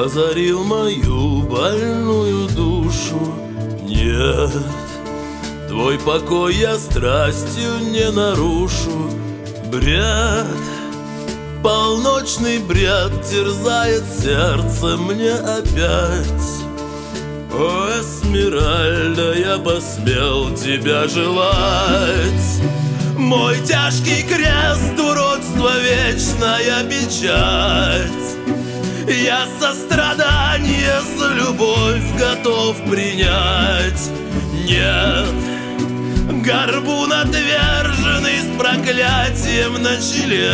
озарил мою больную душу. Нет, твой покой я страстью не нарушу. Бред, полночный бред терзает сердце мне опять. О, Эсмеральда, я посмел тебя желать. Мой тяжкий крест, уродство, вечная печать. Я сострадание за любовь готов принять. Нет, горбун отверженный с проклятием на челе.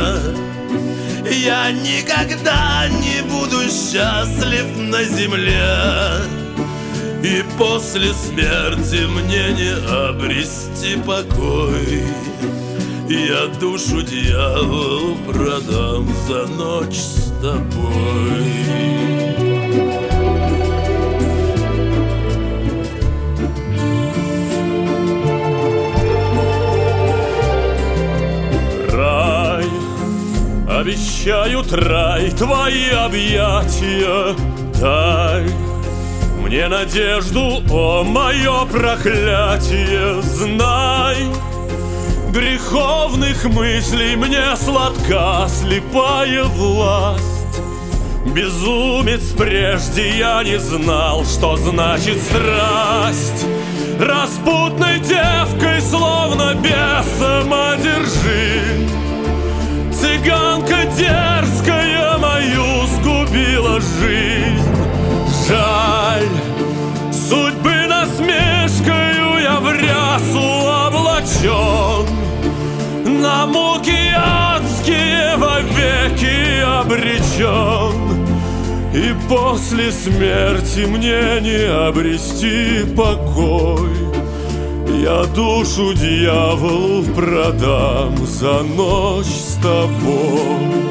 Я никогда не буду счастлив на земле. И после смерти мне не обрести покой. Я душу дьяволу продам за ночь с тобой. Рай, обещают рай, твои объятия дай мне надежду, о мое проклятие, знай. Греховных мыслей мне сладка слепая власть. Безумец, прежде я не знал, что значит страсть. Распутной девкой, словно бесом одержим. Цыганка дерзкая мою сгубила жизнь. Жаль, судьбы насмешкою я в рясу облачен. На муки адские вовеки обречен. И после смерти мне не обрести покой. Я душу дьяволу продам за ночь с тобой.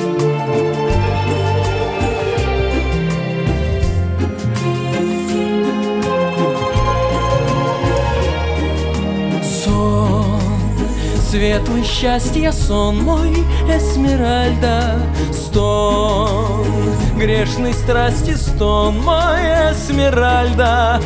Светлый счастья сон мой, Эсмеральда, стон грешной страсти, стон мой, Эсмеральда.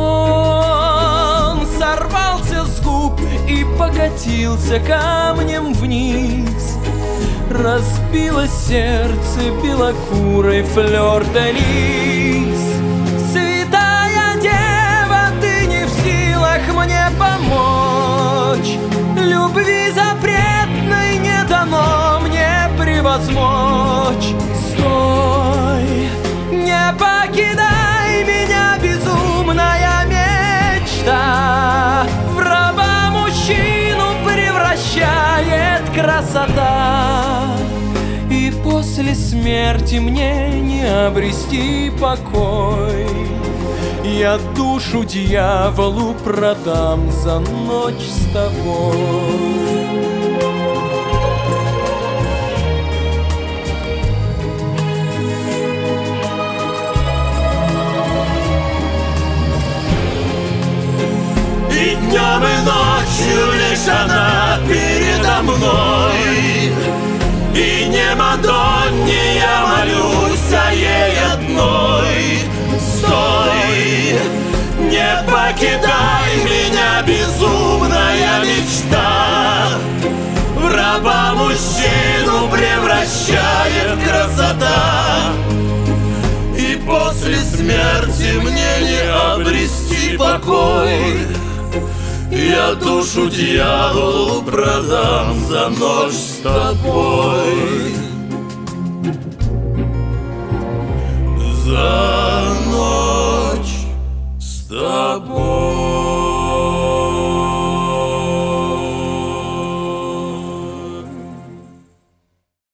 Он сорвался с губ и покатился камнем вниз. Разбилось сердце белокурой флёр-де-лис. Святая дева, ты не в силах мне помочь. Любви запретной не дано мне превозмочь. Стой, не покидай меня, безумная мечта. В раба мужчину превращает красота. И после смерти мне не обрести покой. Я душу дьяволу продам за ночь с тобой. И днем и ночью лишь она передо мной. И не Мадонне я молюсь, а ей одной. Стой, не покидай меня, безумная мечта. В раба мужчину превращает красота. И после смерти мне не обрести покой. Я душу дьяволу продам за ночь с тобой. За ночь с тобой.